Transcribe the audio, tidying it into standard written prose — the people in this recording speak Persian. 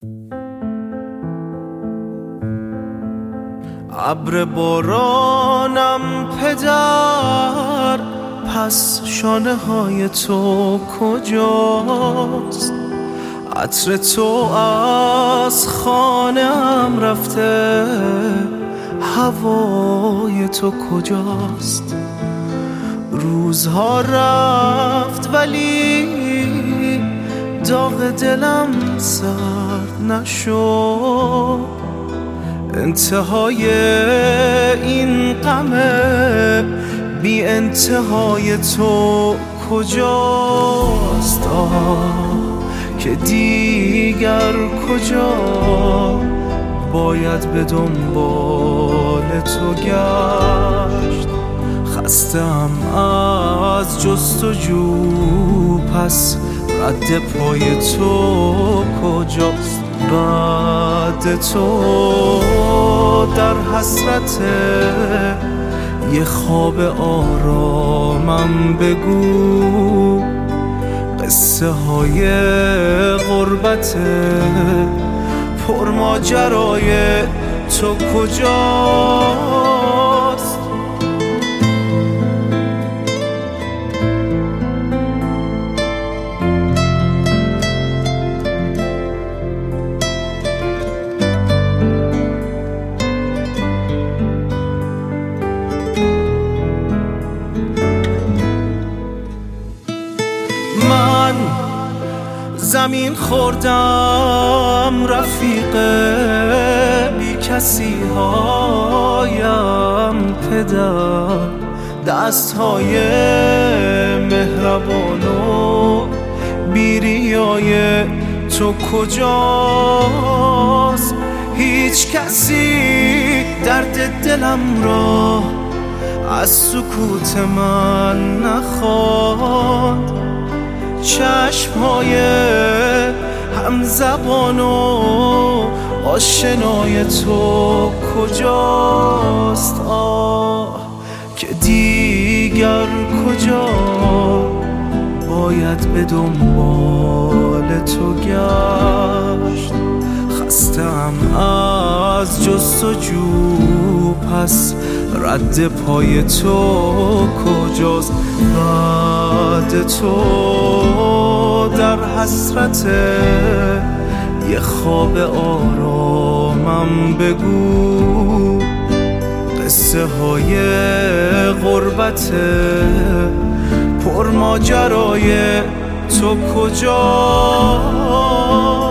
ابر بارانم پدر، پس شانه های تو کجاست؟ عطر تو از خانه‌ام رفته، هوای تو کجاست؟ روزها رفت ولی داغ دلم سرد نشد. انتهای این غم بی انتهای تو کجاست؟ که دیگر کجا باید به دنبال تو گشت؟ خستم از جستجو، پس رد پای تو کجاست؟ بعد تو در حسرت یه خواب آرامم بگو، قصه های غربت پرماجرای تو کجاست؟ من زمین خوردم رفیق بی کسی هایم پدر، دست های مهربان و بیریای تو کجاست؟ هیچ کسی درد دلم را از سکوت من نخواند. چشم‌های همزبان و آشنای تو کجاست؟ که دیگر کجا باید به دنبال تو گشت؟ خستم از جستجو، پس رد پای تو کجاست؟ بعد تو در حسرت یه خواب آرامم بگو، قصه های غربت پرماجرای تو کجاست؟